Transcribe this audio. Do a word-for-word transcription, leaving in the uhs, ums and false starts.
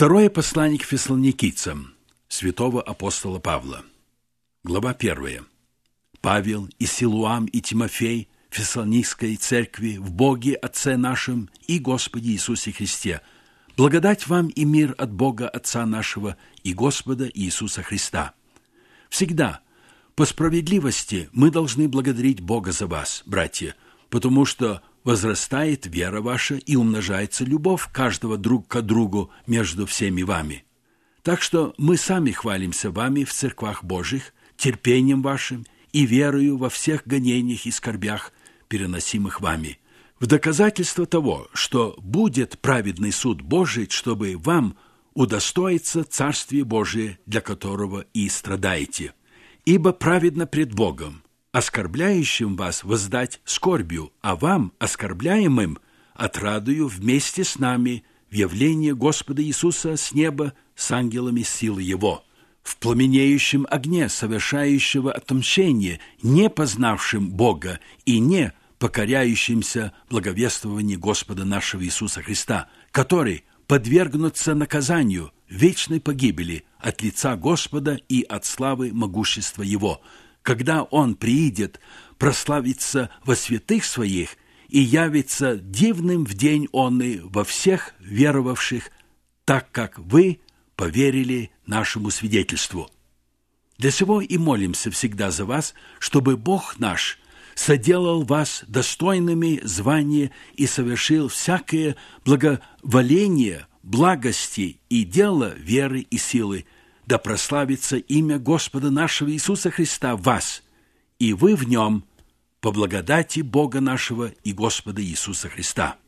Второе послание к фессалоникийцам святого апостола Павла. Глава первая. Павел и Силуам и Тимофей Фессалоникской церкви в Боге Отце нашем и Господе Иисусе Христе. Благодать вам и мир от Бога Отца нашего и Господа Иисуса Христа. Всегда, по справедливости, мы должны благодарить Бога за вас, братья, потому что возрастает вера ваша и умножается любовь каждого друг к другу между всеми вами. Так что мы сами хвалимся вами в церквах Божьих, терпением вашим и верою во всех гонениях и скорбях, переносимых вами, в доказательство того, что будет праведный суд Божий, чтобы вам удостоиться Царствие Божие, для которого и страдаете. Ибо праведно пред Богом оскорбляющим вас воздать скорбью, а вам, оскорбляемым, отрадую вместе с нами в явление Господа Иисуса с неба с ангелами силы Его, в пламенеющем огне совершающего отмщение, не познавшим Бога и не покоряющимся благовествованию Господа нашего Иисуса Христа, который подвергнутся наказанию вечной погибели от лица Господа и от славы могущества Его, когда Он приидет прославиться во святых Своих и явится дивным в день онный во всех веровавших, так как вы поверили нашему свидетельству. Для сего и молимся всегда за вас, чтобы Бог наш соделал вас достойными звания и совершил всякое благоволение, благости и дело веры и силы, да прославится имя Господа нашего Иисуса Христа в вас, и вы в Нем, по благодати Бога нашего и Господа Иисуса Христа.